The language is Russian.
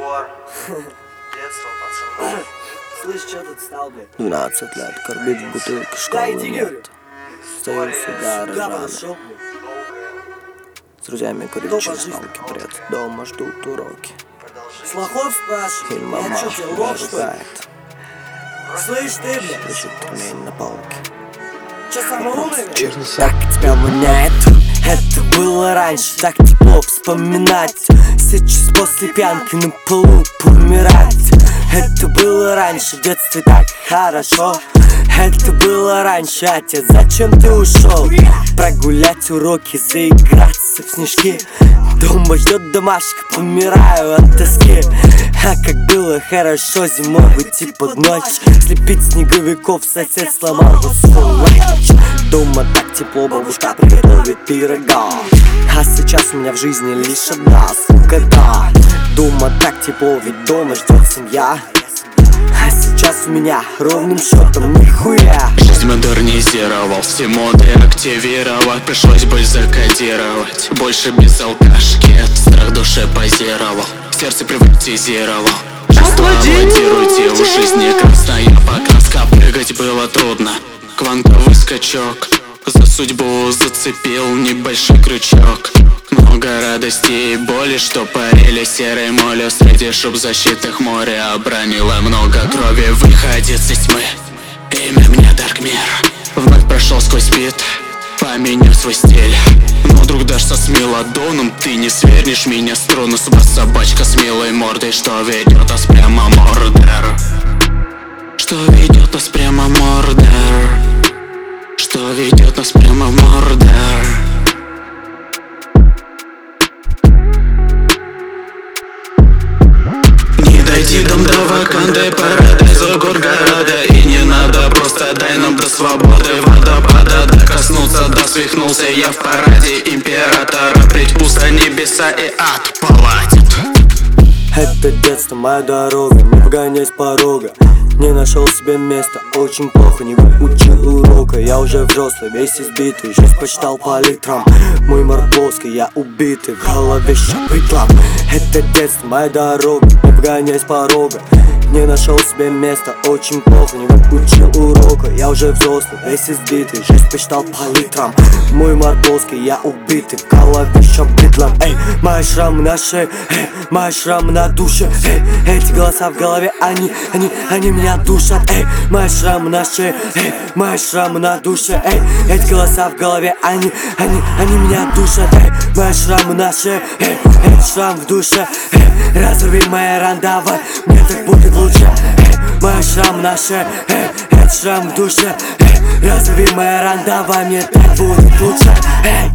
Егор. Детство, пацаны. Слышь, что тут стал, блядь? 12 лет, корбит в бутылке, Да школы иди, нет. говорю. Стою сюда, Сюда ржаный. подошел, блядь. С друзьями курить Кто через по жизни? банки бред. Дома ждут уроки. Продолжение. Слахов спрашивает. Фильм Я мама что, тебе лох, что ли? ругает. Слышь, ты, блядь, Лежит ремень на полке. что, самый умный, блядь? Так тебя воняет. Это было раньше, так тепло вспоминать. Сейчас после пьянки на полу помирать. Это было раньше, в детстве так хорошо. Это было раньше, отец, зачем ты ушел? Прогулять уроки, заиграться в снежки. Дома ждет домашка, помираю от тоски. А как было хорошо зимой выйти под ночь, слепить снеговиков, сосед сломал вот свой лач. Дома так тепло, бабушка приготовит пирога. А сейчас у меня в жизни лишь одна скукота. Дома так тепло, ведь дома ждет семья. А сейчас у меня ровным счетом нихуя. Жизнь модернизировал, все моды активировать. Пришлось бы закодировать, больше без алкашки. Страх в душе позировал, сердце приватизировал. Чувства аплодируйте, у жизни красная покраска. Прыгать было трудно, квантовый скачок. За судьбу зацепил небольшой крючок. Много радости и боли, что парили серой молью. Среди шуб защитных моря обронила много крови. Выходец из тьмы, имя мне Даркмир. Вновь прошел сквозь бит, поменяв свой стиль. Но друг дашься с мелодоном, ты не свернешь меня струну. Собачка с милой мордой, что ведет нас прямо мордер. Что ведет нас прямо мордер. Что ведет нас прямо в мордер. Не дойти дом до Ваканды, Парадайза, Горгорода. И не надо, просто дай нам до свободы водопада. Докоснуться, свихнулся я в параде императора. Предпусто небеса и ад палатит. Это детство, моя дорога, не погоняй с порога. Не нашел себе места, очень плохо, не выучил урока. Я уже взрослый, весь избитый, жизнь почитал по литрам. Мой морд плоский, я убитый, в голове шапытлам. Это детство, моя дорога, не погоняй с порога. Не нашел себе места, очень плохо, не выучил урока. Я уже взрослый, весь избитый, жизнь почитал по литрам. Мой морд плоский, я убитый, в голове шапытлам. Эй, мои шрамы на шее, эй, мои шрамы на душе, эй, эти голоса в голове, они меня душат, эй, мои шрамы на шее, эй, мои шрамы на душе, эй, эти голоса в голове, они меня душат, эй, мои шрамы на шее, эй, эти шрамы в душе, эй, разорви мои раны, давай, мне так будет лучше, эй, мои шрамы на шее, эй, эти шрамы в душе, эй, разорви мои раны, давай, мне так будет лучше, эй.